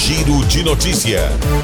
Giro de Notícia.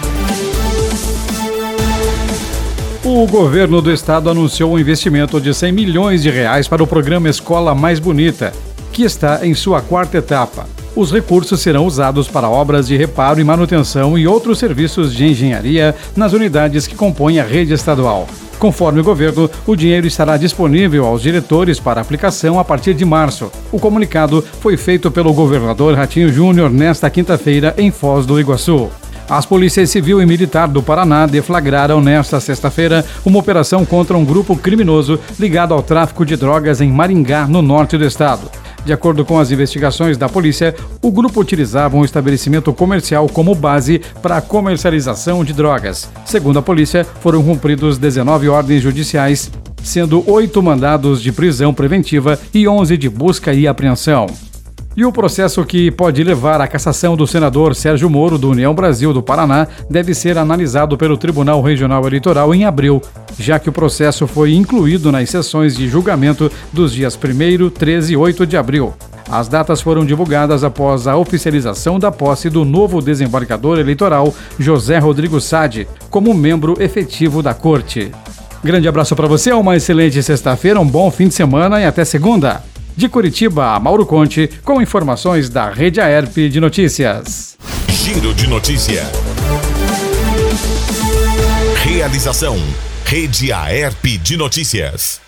O governo do estado anunciou um investimento de R$100 milhões para o programa Escola Mais Bonita, que está em sua quarta etapa. Os recursos serão usados para obras de reparo e manutenção e outros serviços de engenharia nas unidades que compõem a rede estadual. Conforme o governo, o dinheiro estará disponível aos diretores para aplicação a partir de março. O comunicado foi feito pelo governador Ratinho Júnior nesta quinta-feira em Foz do Iguaçu. As polícias civil e militar do Paraná deflagraram nesta sexta-feira uma operação contra um grupo criminoso ligado ao tráfico de drogas em Maringá, no norte do estado. De acordo com as investigações da polícia, o grupo utilizava um estabelecimento comercial como base para a comercialização de drogas. Segundo a polícia, foram cumpridos 19 ordens judiciais, sendo 8 mandados de prisão preventiva e 11 de busca e apreensão. E o processo que pode levar à cassação do senador Sérgio Moro, do União Brasil do Paraná, deve ser analisado pelo Tribunal Regional Eleitoral em abril, já que o processo foi incluído nas sessões de julgamento dos dias 1º, 13 e 8 de abril. As datas foram divulgadas após a oficialização da posse do novo desembargador eleitoral, José Rodrigo Sade, como membro efetivo da Corte. Grande abraço para você, uma excelente sexta-feira, um bom fim de semana e até segunda. De Curitiba, Mauro Conte, com informações da Rede Aerp de Notícias. Giro de Notícia. Realização: Rede Aerp de Notícias.